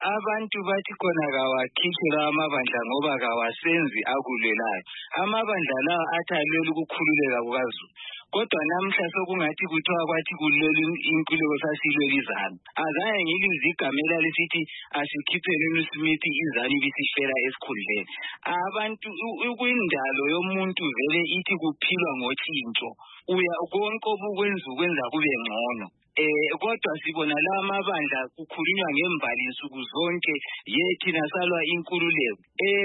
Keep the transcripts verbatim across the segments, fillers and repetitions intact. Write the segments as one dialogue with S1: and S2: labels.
S1: abantu bathi khona kawakhishela amabandla ngoba kawasenzi akulelayo. Amabandla lawa athi alwela ukukhululeka kukaZulu. Kodwa namhla sokungathi kuthiwa kwathi kuleli inkululeko sasilwela izanu. Azange ngilizwe igamela lisithi asikhipheni uSmith izanu ibisifera esikhundleni. Abantu ukwindalo yomuntu vele ithi kuphilwa ngotshintsho. Uya konke obukwenza ukwenza kube ngcono. Eh kodwa sibona la amabandla kukhulunywa ngembali insuku zonke yethi nasalwa inkululeko.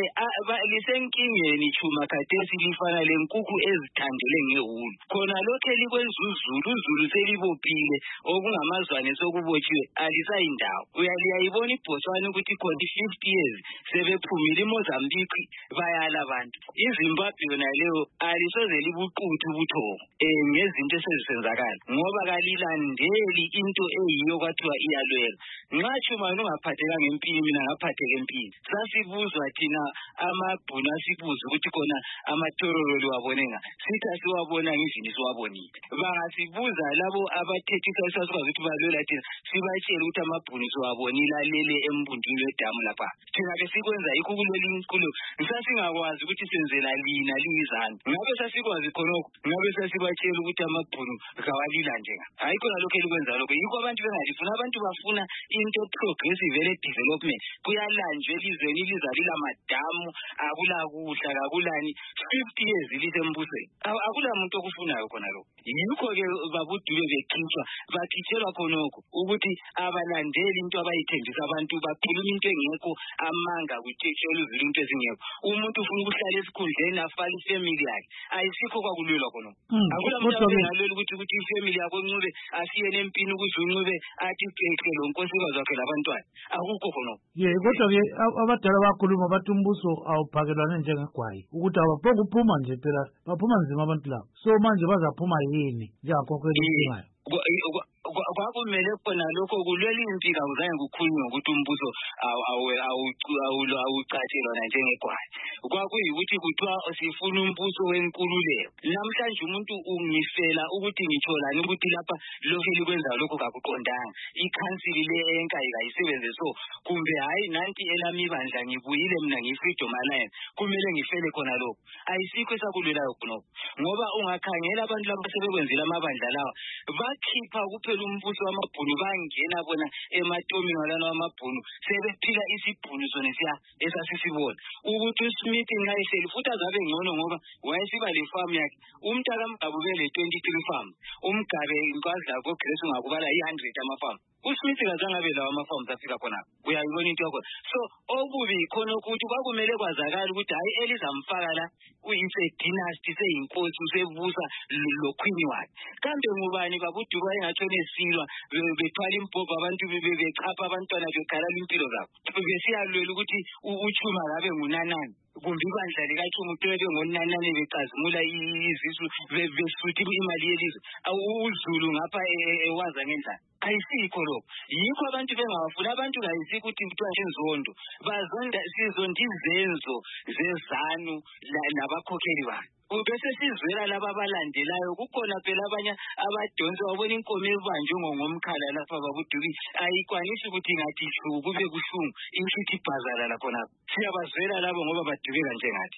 S1: Eh lisenkingeni chuma khathesi lifana lenkukhu ezithandele ngehulu. Khona lokho elikwenza uZulu uZulu selibophile okungamazwane sokubotshiwe alisayindawo. Uyaliyayibona iBotswana ukuthi khona fifty years sebephumile iMozambique bayala abantu. iZimbabwe yona leyo alisoze libuquthu buthongo eh ngezinto esezisenzakala ngoba kalilandeli into eyiyo kwathiwa iyalwela. Nxa chuma ungaphatheka ngempini mina ngaphatheka empini. Sasibuzwa thina amabhunu asibuza ukuthi khona amathorolo wabonenga. Sithi asiwabona ngizini siwabonile. Bangasibuza labo abathethisa sasikwazi ukuthi balwela thina sibatshela ukuthi amabhunu siwabonile alele embundini wedamu lapha. Thina besikwenza yikho kuleli inkulu. Ngisasingakwazi ukuthi senzela lina lizana. Ngabe sasikwazi khonokho. Ngabe sasibatshela ukuthi amabhunu kawalila njenga. Ayikho nalokho elikwenza lokho. Yikho abantu bengalifuna abantu bafuna into progressive and development. Kuyalanjwe elizweni ilizalila madamu akula kudla kakulani fifty years ilithe embusweni. Akula muntu okufunayo khona lokho. Yikho ke babudule bekhitshwa bakhitshelwa khonokho ukuthi abalandeli into abayithembisa abantu bakhuluma into engekho amanga kutshetshelwa uzulu into ezingekho. Umuntu ufuna ukuhlala esikhundleni afala ifamily yakhe. Ayisikho kwakulwelwa khonokho. Akula muntu ongalwela ukuthi ukuthi ifamily yakho ncube asiyene empini ukuzuncube athi keke lo nkosikazi wakhe labantwana. Akukho khonokho.
S2: Ye kodwa ke abadala bakhuluma bathi umbuso awuphakelwane njengegwayi ukuthi abaphonga uphuma nje phela baphuma nzima abantu labo. So manje bazaphuma yini njengakhokho elingayo?
S1: Kwakumele khona lokho kulwela impi kawuzange kukhulunywe ukuthi umbuso awucatshelwa njengegwayi. Kwakuyikuthi kuthiwa sifuna umbuso wenkululeko. Namhlanje umuntu ungifela ukuthi ngitholani ukuthi lapha lokho elikwenza lokho kakuqondanga. Ikhansili le enkayi kayisebenze so kumbe hayi nanti elami ibandla ngibuyile mina ngiFreedom Alliance kumele ngifele khona lokho. Ayisikho esakulwelayo khonokho. Ngoba ungakhangela abantu labo sebekwenzile amabandla lawa bakhipha kuphela umbuso wamabhunu bangena bona ematomini walana wamabhunu sebephila isibhunu sona siya esasisibona ukuthi uSmith nxa ehleli futhi azabe ngcono ngoba wayesiba le farm yakhe umntaka Mgabe bele twenty-three farm umgabe inkwazi lakho Grace ungakubala one hundred amafarm. uSmith kazange abe lawa amafarms afika khona. Uyayibona into yakho. So okubi khona ukuthi kwakumele kwazakala ukuthi hayi elizamfaka la uyise dynasty seyinkosi usebusa lo queen wakhe. Kambe ngubani babuduka engathone silwa bethwala impompo abantu bebechapha abantwana bekhalala impilo zabo. Besiyalwela ukuthi uchuma ngabe ngunanani. Kumbe ibandla likaChuma uThebe ngonanani becazimula izisu besuthi imali yelizwe. uZulu ngapha ewaza ngendlela. Ayisikho lokho. Yikho abantu bengawafuna abantu kayisiko ukuthi kuthiwa inzondo. Bazonda sizonda izenzo zezanu nabakhokheli bakhe. Ubese sizwela laba abalandelayo kukhona phela abanye abadonsa babona inkomo ebanjwe ngomkhala lapha babuduki ayikwanisi ukuthi ngathi shu kube kuhlungu ifithi ibhazala la khona. Siyabazwela labo ngoba badubeka njengathi.